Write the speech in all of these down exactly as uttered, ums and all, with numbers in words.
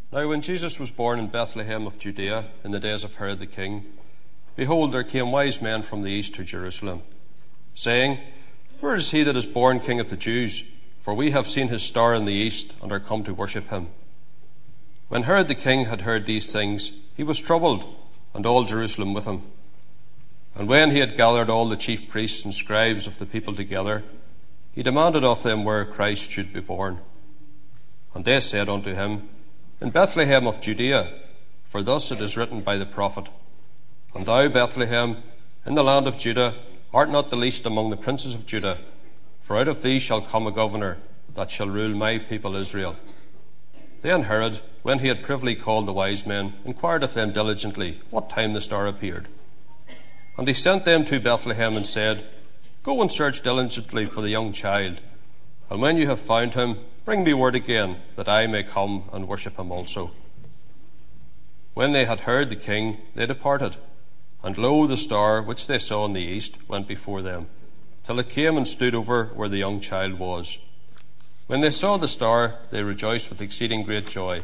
Now when Jesus was born in Bethlehem of Judea in the days of Herod the king, behold, there came wise men from the east to Jerusalem, saying, Where is he that is born King of the Jews? For we have seen his star in the east, and are come to worship him. When Herod the king had heard these things, he was troubled, and all Jerusalem with him. And when he had gathered all the chief priests and scribes of the people together, he demanded of them where Christ should be born. And they said unto him, In Bethlehem of Judea, for thus it is written by the prophet, And thou, Bethlehem, in the land of Judah, art not the least among the princes of Judah, for out of thee shall come a governor that shall rule my people Israel. Then Herod, when he had privily called the wise men, inquired of them diligently what time the star appeared. And he sent them to Bethlehem and said, Go and search diligently for the young child, and when you have found him, bring me word again, that I may come and worship him also. When they had heard the king, they departed, and lo, the star which they saw in the east went before them, till it came and stood over where the young child was. When they saw the star, they rejoiced with exceeding great joy.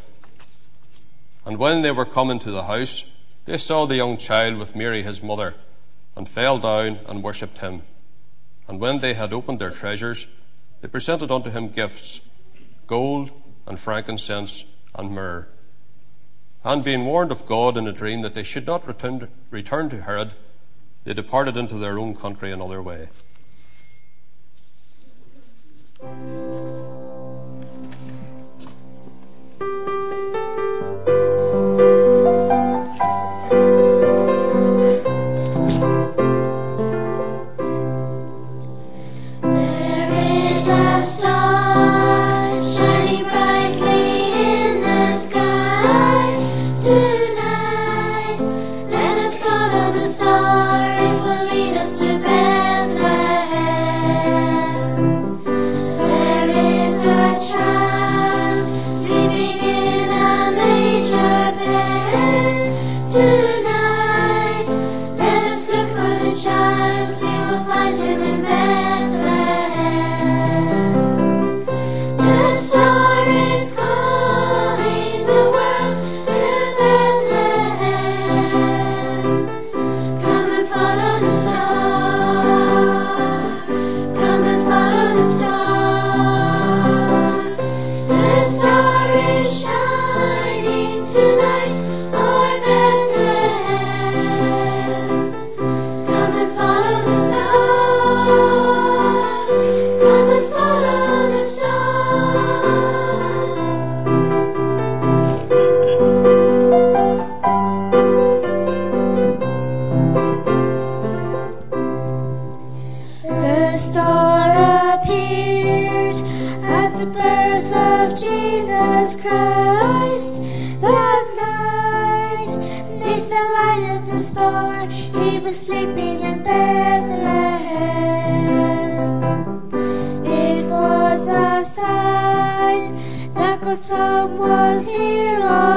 And when they were come into the house, they saw the young child with Mary his mother, and fell down and worshipped him. And when they had opened their treasures, they presented unto him gifts, gold and frankincense and myrrh. And being warned of God in a dream that they should not return, return to Herod, they departed into their own country another way. Someone's here on